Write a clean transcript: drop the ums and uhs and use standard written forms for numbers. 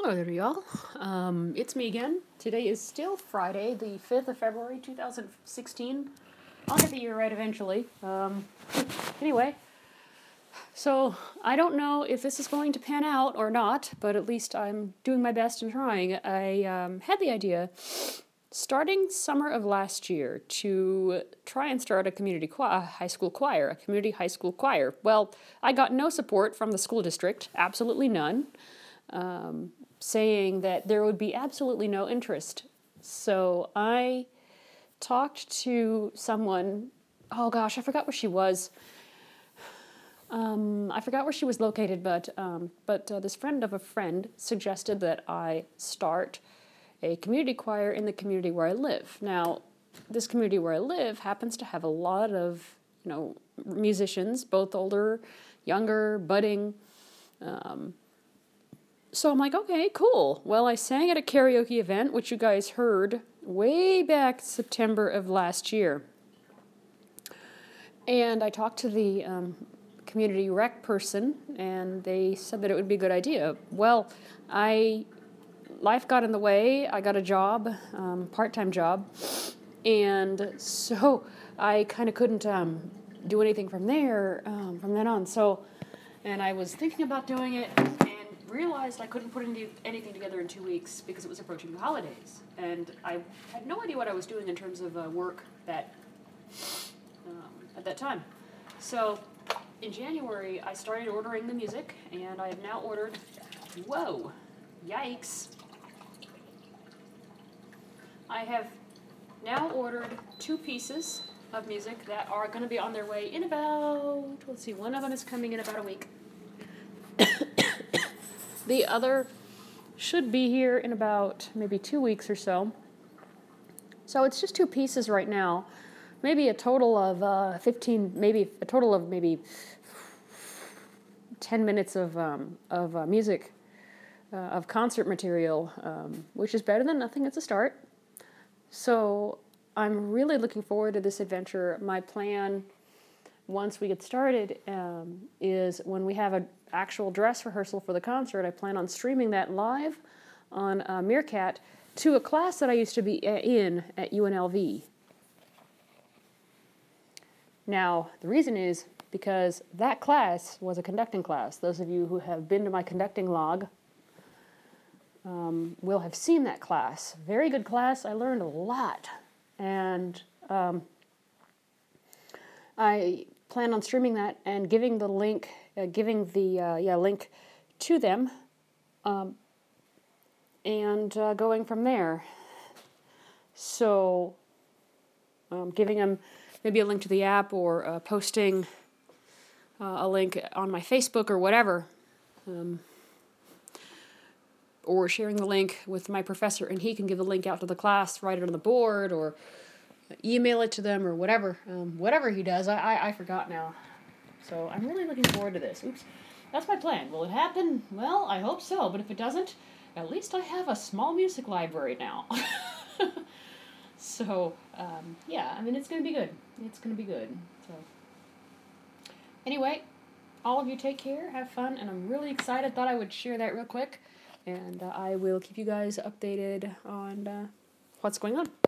Hello there, y'all. It's me again. Today is still Friday, the 5th of February, 2016. I'll get the year right eventually. Anyway, so I don't know if this is going to pan out or not, but at least I'm doing my best and trying. I had the idea, starting summer of last year, to try and start a community high school choir, a community high school choir. Well, I got no support from the school district, absolutely none. Saying that there would be absolutely no interest. So I talked to someone, oh gosh, I forgot where she was. I forgot where she was located, but this friend of a friend suggested that I start a community choir in the community where I live. Now, this community where I live happens to have a lot of, musicians, both older, younger, budding. So I'm like, okay, cool. Well, I sang at a karaoke event, which you guys heard way back September of last year. And I talked to the community rec person, and they said that it would be a good idea. Well, life got in the way. I got a job, part-time job, and so I kind of couldn't do anything from then on. So, and I was thinking about doing it, realized I couldn't put anything together in 2 weeks because it was approaching the holidays, and I had no idea what I was doing in terms of work at that time. So in January, I started ordering the music, and I have now ordered, whoa, yikes, I have now ordered 2 pieces of music that are going to be on their way in about, one of them is coming in about a week. The other should be here in about maybe 2 weeks or so. So it's just 2 pieces right now. Maybe a total of 10 minutes of music, of concert material, which is better than nothing. It's a start. So I'm really looking forward to this adventure. My plan, once we get started, is when we have an actual dress rehearsal for the concert, I plan on streaming that live on Meerkat to a class that I used to be in at UNLV. Now, the reason is because that class was a conducting class. Those of you who have been to my conducting log will have seen that class. Very good class. I learned a lot. And I plan on streaming that and giving the link, link to them, and going from there. So, giving them maybe a link to the app, or posting a link on my Facebook or whatever, or sharing the link with my professor, and he can give the link out to the class, write it on the board, or email it to them, or whatever he does. I forgot now. So I'm really looking forward to this. Oops. That's my plan. Will it happen? Well, I hope so. But if it doesn't, at least I have a small music library now. So, it's going to be good. It's going to be good. So, anyway, all of you take care, have fun, and I'm really excited. Thought I would share that real quick. And I will keep you guys updated on what's going on.